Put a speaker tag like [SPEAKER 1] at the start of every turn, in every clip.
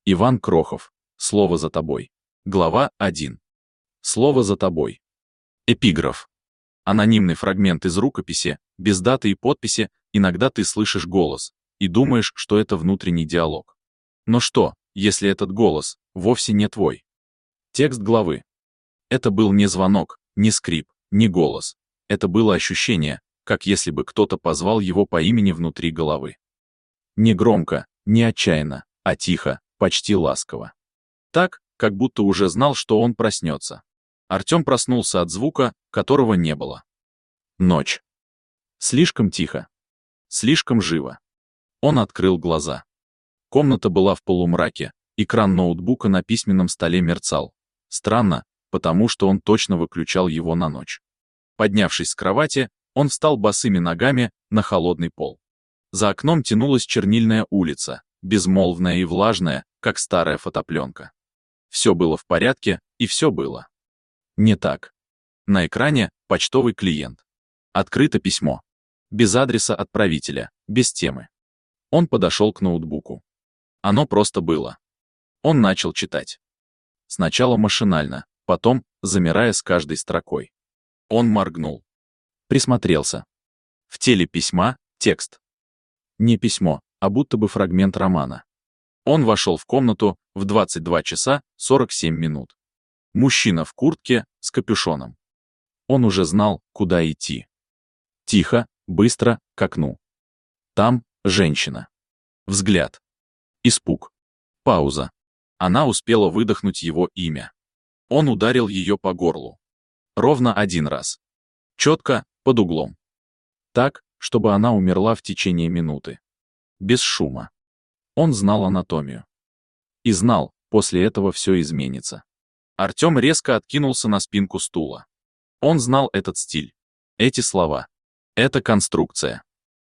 [SPEAKER 1] Иван Крохов. Слово за тобой. Глава 1. Слово за тобой. Эпиграф. Анонимный фрагмент из рукописи, без даты и подписи, иногда ты слышишь голос и думаешь, что это внутренний диалог. Но что, если этот голос вовсе не твой? Текст главы. Это был не звонок, не скрип, не голос. Это было ощущение, как если бы кто-то позвал его по имени внутри головы. Не громко, не отчаянно, а тихо, почти ласково. Так, как будто уже знал, что он проснется. Артем проснулся от звука, которого не было. Ночь. Слишком тихо. Слишком живо. Он открыл глаза. Комната была в полумраке, экран ноутбука на письменном столе мерцал. Странно, потому что он точно выключал его на ночь. Поднявшись с кровати, он встал босыми ногами на холодный пол. За окном тянулась чернильная улица, безмолвная и влажная, как старая фотопленка. Все было в порядке, и все было не так. На экране почтовый клиент. Открыто письмо. Без адреса отправителя, без темы. Он подошел к ноутбуку. Оно просто было. Он начал читать. Сначала машинально, потом замирая с каждой строкой. Он моргнул. Присмотрелся. В теле письма текст. Не письмо, а будто бы фрагмент романа. Он вошел в комнату в 22 часа 47 минут. Мужчина в куртке с капюшоном. Он уже знал, куда идти. Тихо, быстро, к окну. Там женщина. Взгляд. Испуг. Пауза. Она успела выдохнуть его имя. Он ударил ее по горлу. Ровно один раз. Четко, под углом. Так, чтобы она умерла в течение минуты. Без шума. Он знал анатомию. И знал, после этого все изменится. Артем резко откинулся на спинку стула. Он знал этот стиль. Эти слова. Это конструкция.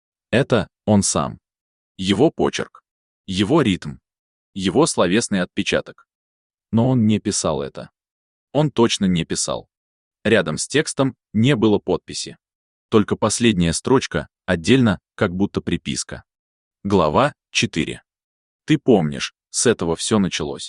[SPEAKER 1] Это он сам. Его почерк. Его ритм. Его словесный отпечаток. Но он не писал это. Он точно не писал. Рядом с текстом не было подписи. Только последняя строчка, отдельно, как будто приписка. Глава 4. Ты помнишь, с этого все началось.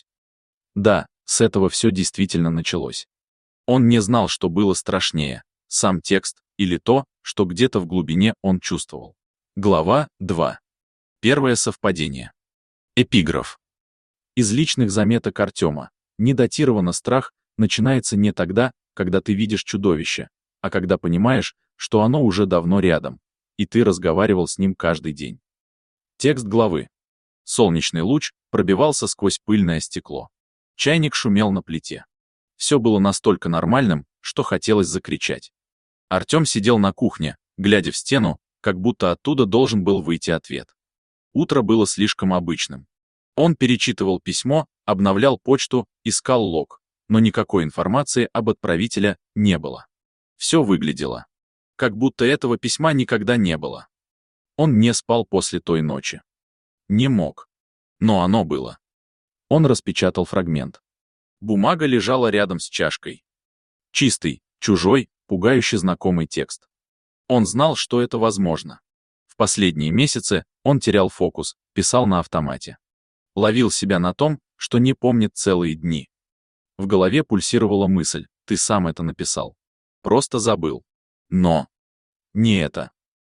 [SPEAKER 1] Да, с этого все действительно началось. Он не знал, что было страшнее, сам текст или то, что где-то в глубине он чувствовал. Глава 2. Первое совпадение. Эпиграф. Из личных заметок Артема. Недатировано страх начинается не тогда, когда ты видишь чудовище, а когда понимаешь, что оно уже давно рядом, и ты разговаривал с ним каждый день. Текст главы. Солнечный луч пробивался сквозь пыльное стекло. Чайник шумел на плите. Все было настолько нормальным, что хотелось закричать. Артем сидел на кухне, глядя в стену, как будто оттуда должен был выйти ответ. Утро было слишком обычным. Он перечитывал письмо, обновлял почту, искал лог, но никакой информации об отправителе не было. Все выглядело, как будто этого письма никогда не было. Он не спал после той ночи. Не мог. Но оно было. Он распечатал фрагмент. Бумага лежала рядом с чашкой. Чистый, чужой, пугающе знакомый текст. Он знал, что это возможно. В последние месяцы он терял фокус, писал на автомате. Ловил себя на том, что не помнит целые дни. В голове пульсировала мысль: ты сам это написал. Просто забыл. Но не это.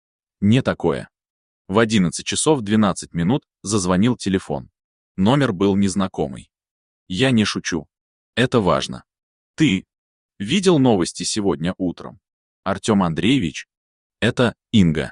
[SPEAKER 1] Не такое. В 11 часов 12 минут зазвонил телефон. Номер был незнакомый. Я не шучу. Это важно. Ты видел новости сегодня утром? Артем Андреевич? Это Инга.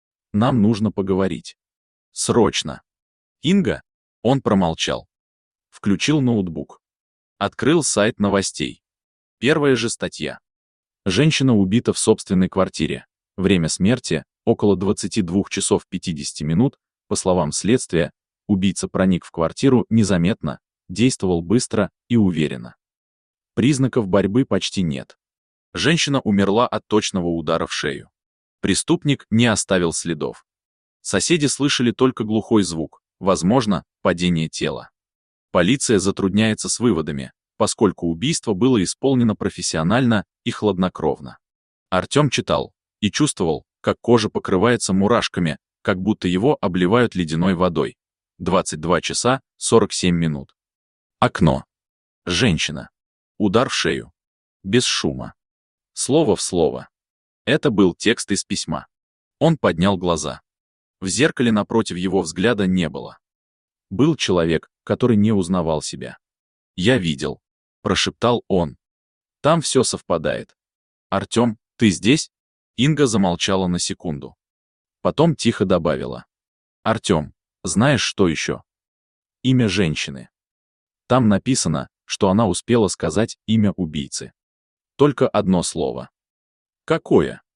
[SPEAKER 1] Нам нужно поговорить. Срочно. Инга? Он промолчал. Включил ноутбук. Открыл сайт новостей. Первая же статья. Женщина убита в собственной квартире. Время смерти – около 22 часов 50 минут. По словам следствия, убийца проник в квартиру незаметно, действовал быстро и уверенно. Признаков борьбы почти нет. Женщина умерла от точного удара в шею. Преступник не оставил следов. Соседи слышали только глухой звук, возможно, падение тела. Полиция затрудняется с выводами, поскольку убийство было исполнено профессионально и хладнокровно. Артем читал и чувствовал, как кожа покрывается мурашками, как будто его обливают ледяной водой. 22 часа 47 минут. Окно. Женщина. Удар в шею. Без шума. Слово в слово. Это был текст из письма. Он поднял глаза. В зеркале напротив его взгляда не было. Был человек, который не узнавал себя. «Я видел», — прошептал он. «Там все совпадает». «Артем, ты здесь?» Инга замолчала на секунду. Потом тихо добавила. «Артем, знаешь, что еще? Имя женщины. Там написано, что она успела сказать имя убийцы. Только одно слово». «Какое?»